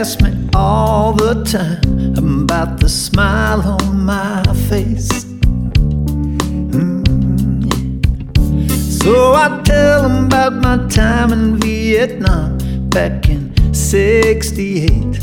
ask me all the time about the smile on my face. So I tell them about my time in Vietnam back in '68,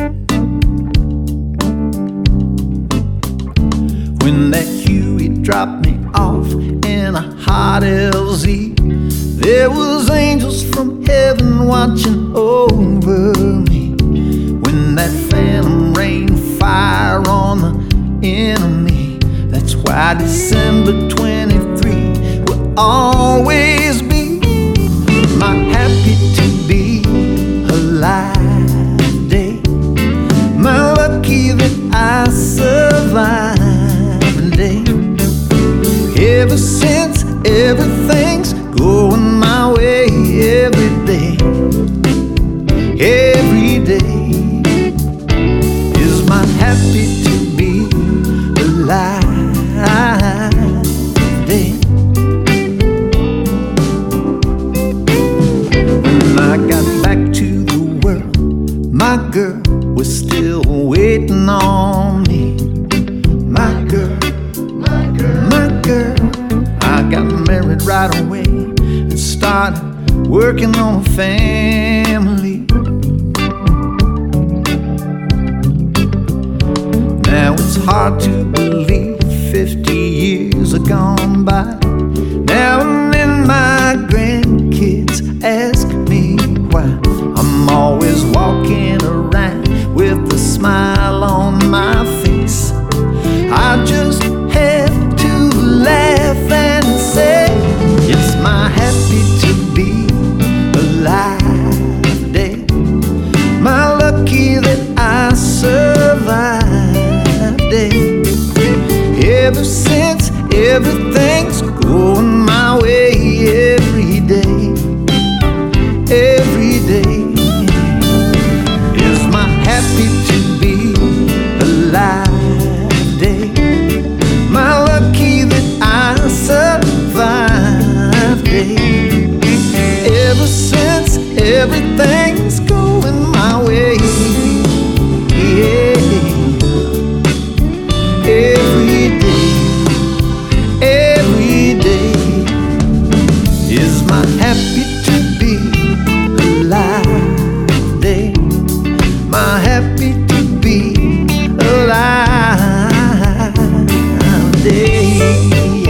when that Huey dropped me off in a hot LZ. There was angels from heaven watching over me. When that phantom rained fire on the enemy, that's why December 23 will always be my happy to be alive day, my lucky that I survived day. Ever since everything's going my way, every day is my happy to be alive day. When I got back to the world, my girl was still waiting on me. My girl, my girl, my girl. I got married right away and started working on a family. Now it's hard to believe 50 years are gone by. Now and then my grandkids ask me why I'm always walking around with a smile on my face. I just have to laugh and say it's my happy to be alive day, my lucky that I survived day. Ever since everything's going my way, every day is my happy to be alive day, my lucky that I survived day. Ever since everything's going my way, yeah. Every day is my happy to be alive day, my happy to be alive day.